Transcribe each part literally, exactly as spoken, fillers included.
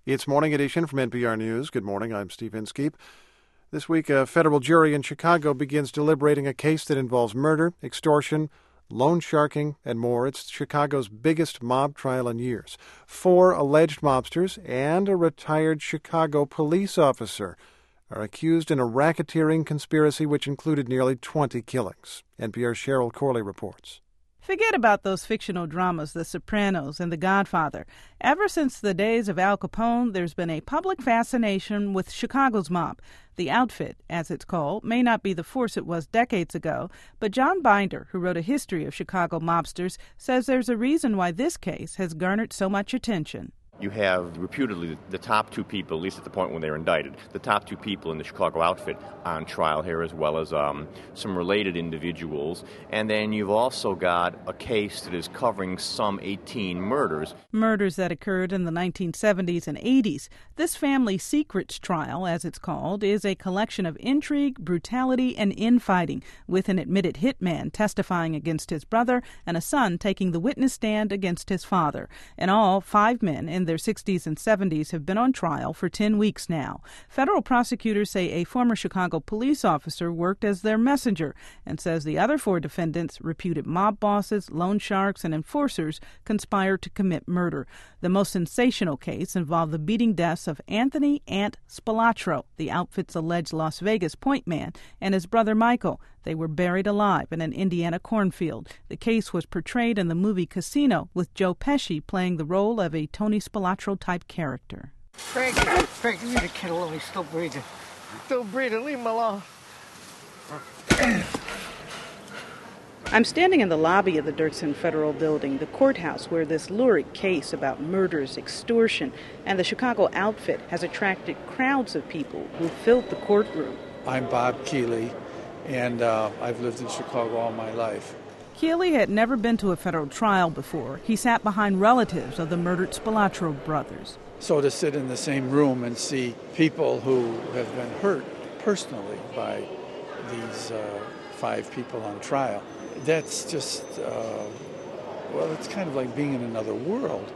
It's Morning Edition from N P R News. Good morning, I'm Steve Inskeep. This week, a federal jury in Chicago begins deliberating a case that involves murder, extortion, loan sharking, and more. It's Chicago's biggest mob trial in years. Four alleged mobsters and a retired Chicago police officer are accused in a racketeering conspiracy which included nearly twenty killings. N P R's Cheryl Corley reports. Forget about those fictional dramas, The Sopranos and The Godfather. Ever since the days of Al Capone, there's been a public fascination with Chicago's mob. The Outfit, as it's called, may not be the force it was decades ago, but John Binder, who wrote a history of Chicago mobsters, says there's a reason why this case has garnered so much attention. You have reputedly the top two people, at least at the point when they were indicted, the top two people in the Chicago Outfit on trial here, as well as um, some related individuals. And then you've also got a case that is covering some eighteen murders. Murders that occurred in the nineteen seventies and eighties. This family secrets trial, as it's called, is a collection of intrigue, brutality, and infighting, with an admitted hitman testifying against his brother and a son taking the witness stand against his father. In all, five men in their sixties and seventies have been on trial for ten weeks now. Federal prosecutors say a former Chicago police officer worked as their messenger and says the other four defendants, reputed mob bosses, loan sharks, and enforcers, conspired to commit murder. The most sensational case involved the beating deaths of Anthony Ant Spilotro, the Outfit's alleged Las Vegas point man, and his brother Michael. They were buried alive in an Indiana cornfield. The case was portrayed in the movie Casino, with Joe Pesci playing the role of a Tony Spilotro-type character. Frank, Frank, leave the kid alone. He's still breathing. Still breathing. Leave him alone. I'm standing in the lobby of the Dirksen Federal Building, the courthouse where this lurid case about murders, extortion, and the Chicago Outfit has attracted crowds of people who filled the courtroom. I'm Bob Keeley, and uh, I've lived in Chicago all my life. Keeley had never been to a federal trial before. He sat behind relatives of the murdered Spilotro brothers. So to sit in the same room and see people who have been hurt personally by these uh, five people on trial, that's just, uh, well, it's kind of like being in another world.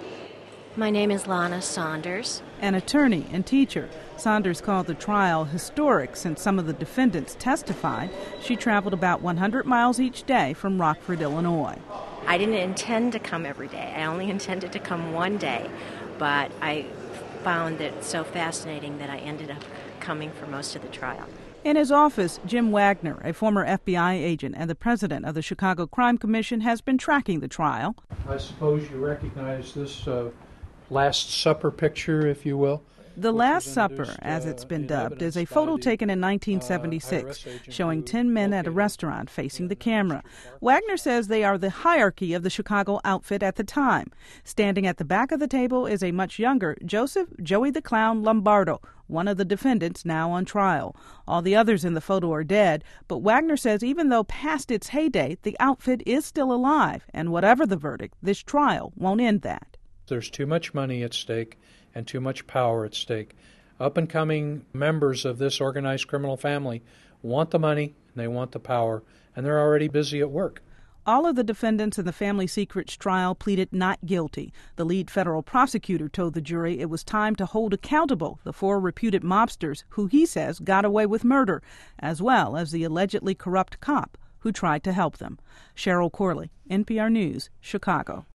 My name is Lana Saunders. An attorney and teacher. Saunders called the trial historic since some of the defendants testified. She traveled about one hundred miles each day from Rockford, Illinois. I didn't intend to come every day. I only intended to come one day, but I found it so fascinating that I ended up coming for most of the trial. In his office, Jim Wagner, a former F B I agent and the president of the Chicago Crime Commission, has been tracking the trial. I suppose you recognize this uh, Last Supper picture, if you will. The Last Supper, as it's been dubbed, is a photo taken in nineteen seventy-six, showing ten men at a restaurant facing the camera. Wagner says they are the hierarchy of the Chicago Outfit at the time. Standing at the back of the table is a much younger Joseph Joey the Clown Lombardo, one of the defendants now on trial. All the others in the photo are dead, but Wagner says even though past its heyday, the Outfit is still alive, and whatever the verdict, this trial won't end that. There's too much money at stake and too much power at stake. Up-and-coming members of this organized criminal family want the money and they want the power, and they're already busy at work. All of the defendants in the family secrets trial pleaded not guilty. The lead federal prosecutor told the jury it was time to hold accountable the four reputed mobsters who he says got away with murder, as well as the allegedly corrupt cop who tried to help them. Cheryl Corley, N P R News, Chicago.